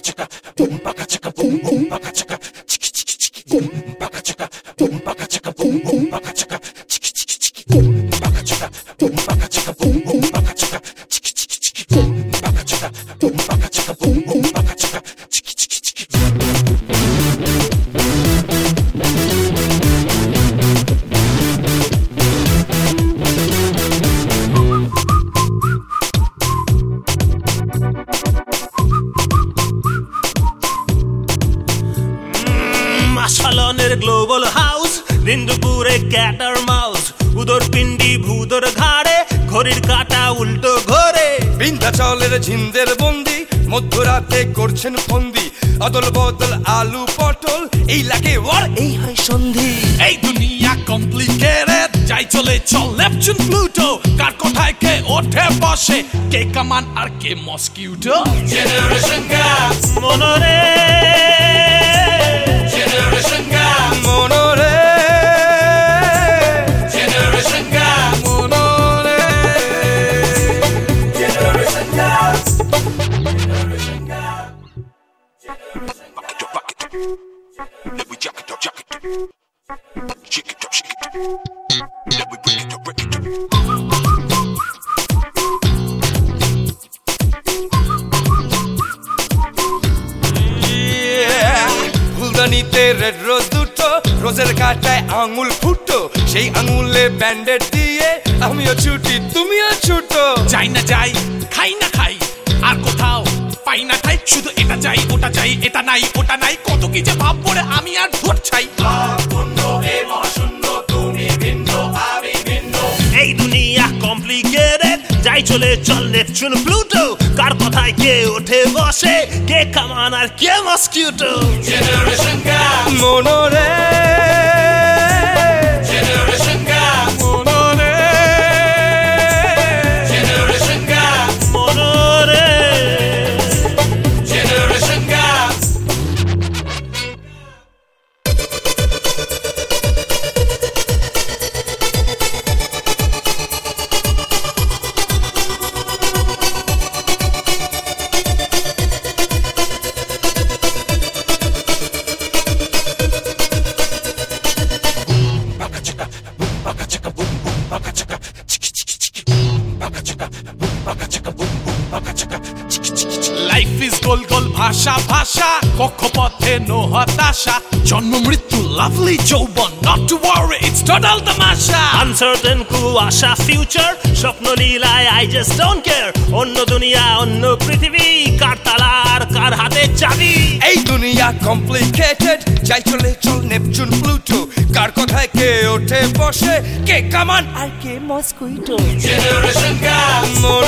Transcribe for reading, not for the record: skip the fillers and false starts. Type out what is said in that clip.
chaka, boom baka chaka, boom boom baka chaka, chiki chiki chiki, boom baka chaka, boom baka chaka, boom boom baka chaka, chiki chiki chiki, boom baka chaka, boom baka chaka, boom boom baka chaka, chiki chiki chiki, boom baka chaka, boom baka chaka, boom boom baka chaka, chiki chiki chiki. আশালনের global house নিন্দুপুরে ক্যাটার mouse উদর পিন্ডি ভূদর ঘাড়ে ঘড়ির কাটা উল্টো ঘরে বিন্ধ্যাচলের ঝিন্দের বন্দি মধ্যরাতে করছেন ফন্দি অদল বদল আলু পটল এই লাগে ওর এই হয় সন্ধি এই দুনিয়া কমপ্লিকেটেড যাই চলে চল নেপচুন প্লুটো কার কোথায় কে ওঠে বসে কে কামান আর কে মস্কিউটো জেনারেশন গ্যাপ মনরে জেনারেশন গ্যাপ মনরে জেনারেশন গ্যাপ মনরে generation gap generation gap Rock it, let we jack it up, shake it up, shake it up, let we break it up, break it up. ফুলদানিতে red rose দুটো রোজের কাটায় আঙুল ফুটো সেই আঙুলে ব্যান্ডেড দিয়ে আমিও ছুটি তুমিও ছুটো যাই না যাই খাই না খাই আর কোথাও পাই না ঠাই শুধু এটা চাই ওটা চাই এটা নাই ওটা নাই কত কি যে ভাব পড়ে আমি আর ধর চাই এই দুনিয়া কমপ্লিকেটেড যাই চলে চল নেপচুন প্লুটো কার কথায় কে ওঠে বসে কে কামান আর কে মস্কিউটো জেনারেশন গ্যাপ মনরে জেনারেশন গ্যাপ মনরে জেনারেশন গ্যাপ মনরে generation gap Baka chaka, boom baka chaka, boom boom baka chaka, chiki chiki chiki, boom baka chaka, boom baka chaka, boom boom baka chaka, chiki chiki chiki. Life is গোল গোল ভাষা ভাষা কক্ষপথে no হতাশা জন্ম মৃত্যু lovely যৌবন not to worry it's total তামাশা আনসার্টেন কুয়াশা ফিউচার স্বপ্ন লীলায় আই জাস্ট ডোন্ট কেয়ার অন্য দুনিয়া অন্য পৃথিবী কার তালার কার হাতে চাবি এই দুনিয়া কমপ্লিকেটেড যাই চলে চল নেপচুন প্লুটো কার কথায় কে ওঠে বসে কে কামান আর কে মস্কুইটো জেনারেশন গ্যাপ মন